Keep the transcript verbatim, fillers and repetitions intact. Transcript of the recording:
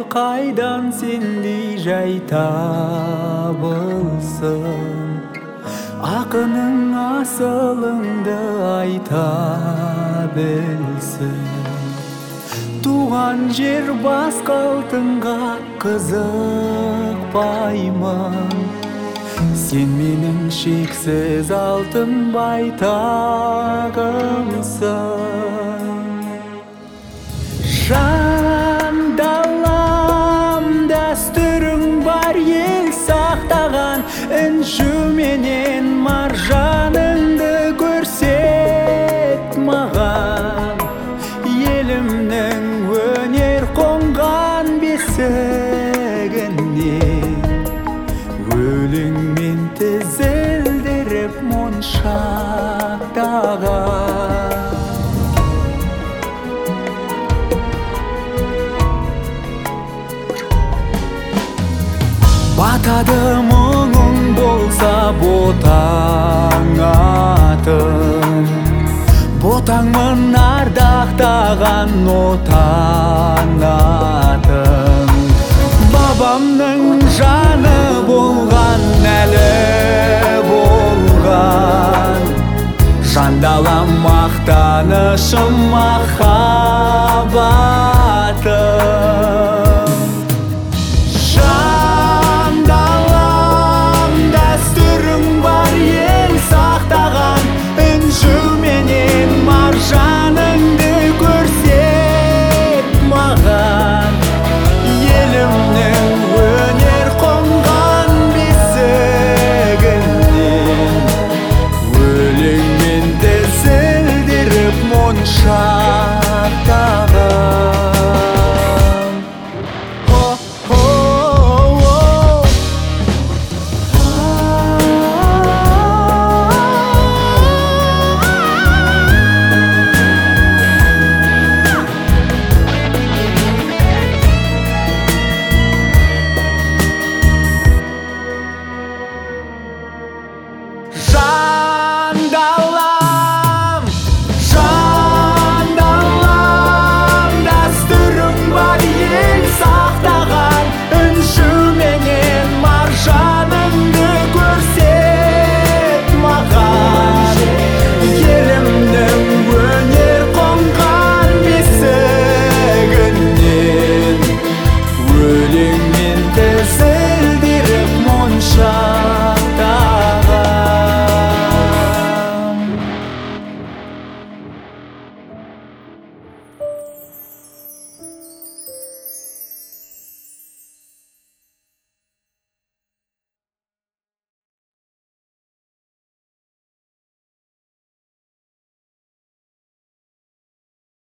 қайдан сендей жай табылсын. Ақының асылыңды айта білсін. Туған жер басқа алтынға қызықпаймын. Сен менің шексіз алтын байтағымсың. Жан далам дәстүрің бар ел сақтаған, інжуменен маржаныңды көрсет маған. Елімнің өнер қонған бесігіне өлеңмен тізілдіріп моншақтаған. Батады мұңың болса ботаң атым, ботаңмын ардақтаған отан атым. Бабамның жаны болған, әлі болған, жандалам мақтанышым махаббат.